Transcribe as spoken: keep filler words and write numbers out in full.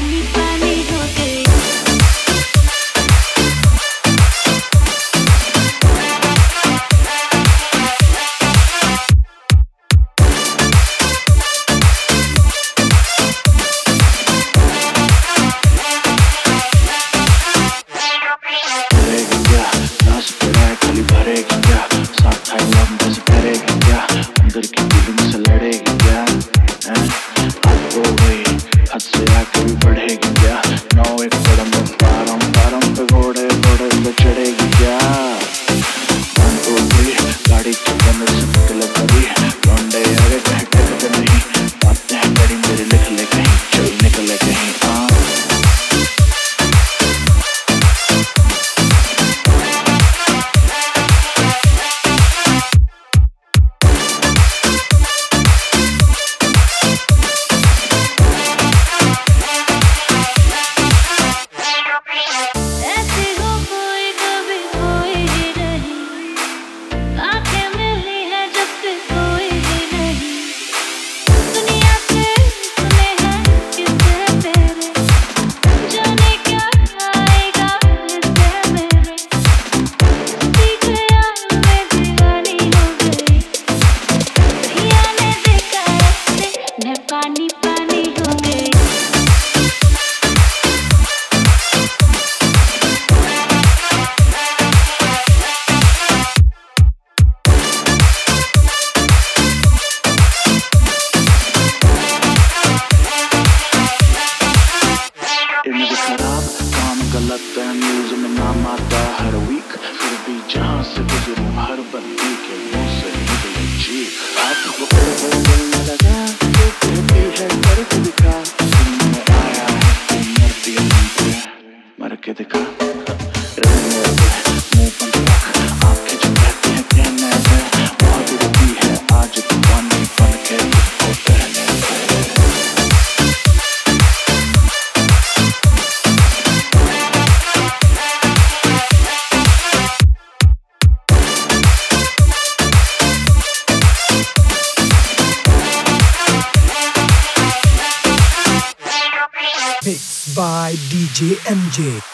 पानी पानी हो गई। पानी पानी हो गई। इमेज खराब काम गलत है, न्यूज में नाम आता हर वीक, फिर भी जहाँ से गुजरूं हर बंदी के मुंह से निकले चीख। हाथ पकड़ कर दिल में लगा तो फिर भी है करके दिखा, सुनने आया है मर दिया पे मर के दिखा। रहने दे मुंह बंद रख, आंखें जो कहती हैं कहने दे, बहुत रुकी है आज तू पानी बन के तुझको बहने दे। Mixed by D J M J.